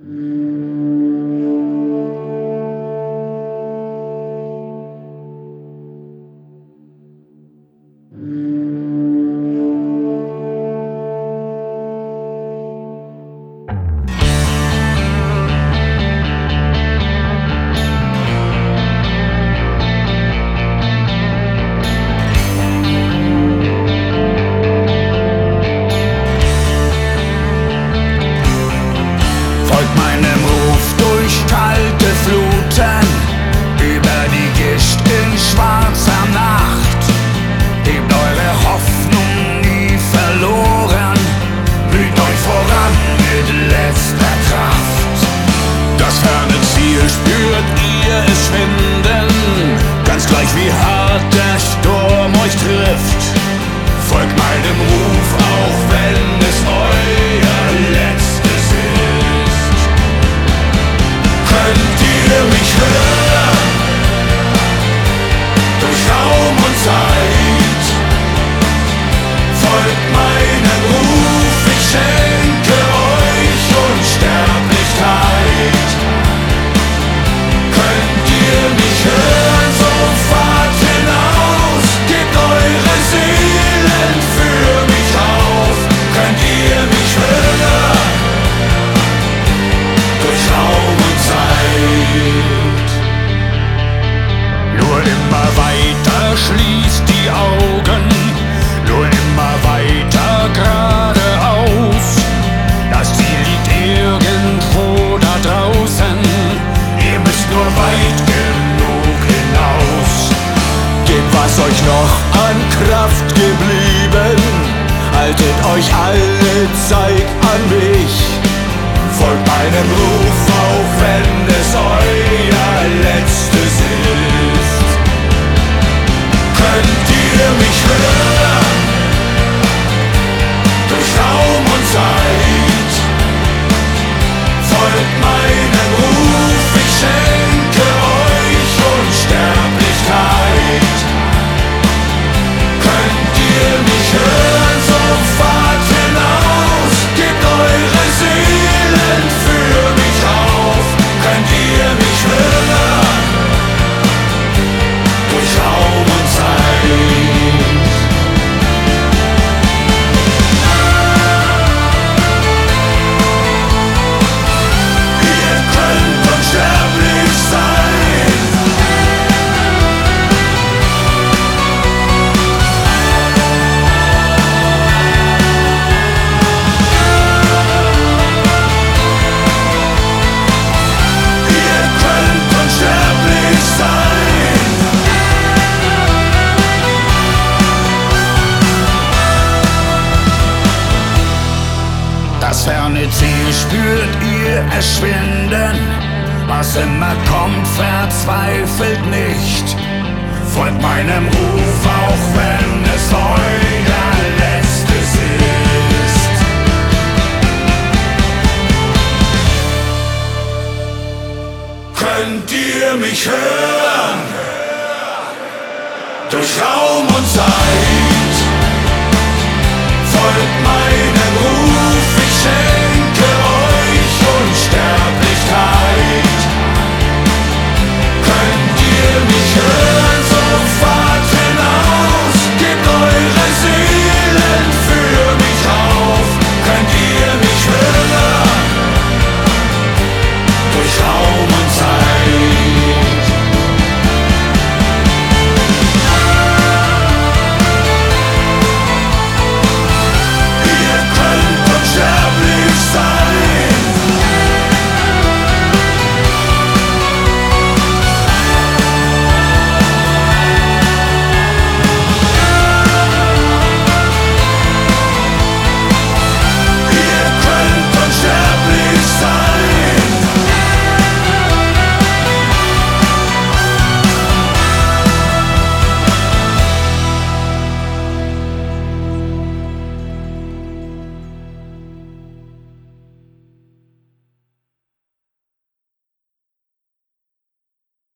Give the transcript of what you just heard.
Folgt meinem Ruf durch kalte Fluten, über die Gischt in schwarzer Nacht. Hebt eure Hoffnung nie verloren, blüht euch voran mit letzter Kraft. Das ferne Ziel spürt ihr es schwinden, ganz gleich wie hart der Sturm euch trifft. Folgt meinem Ruf, auch wenn es euer letztes ist. Könnt ihr mich hören, durch Raum und Zeit? Folgt meinem Ruf, ich schenke euch Unsterblichkeit. Könnt ihr mich hören, so fahrt hinaus, gebt eure Seelen für mich auf. Könnt ihr mich hören, durch Raum und Zeit? Nur immer weiter schließt die Augen, nur immer weiter geradeaus. Das Ziel liegt irgendwo da draußen, ihr müsst nur weit genug hinaus. Gebt, was euch noch an Kraft geblieben, haltet euch alle Zeit an mich. Folgt meinem Ruf, auch wenn es euer letztes ist. Könnt ihr mich hören, durch Raum und Zeit? Folgt meinem Ruf, ich schenke euch Unsterblichkeit. Könnt ihr mich hören, so fahrt hinaus, gebt eure Seelen für mich auf. Könnt ihr mich hören, durch Raum und Zeit? Ihr könnt unsterblich sein. Ihr könnt unsterblich sein. Das ferne Ziel spürt ihr erschwinden, was immer kommt, verzweifelt nicht. Folgt meinem Ruf, auch wenn es euer letztes ist. Könnt ihr mich hören, durch Raum und Zeit?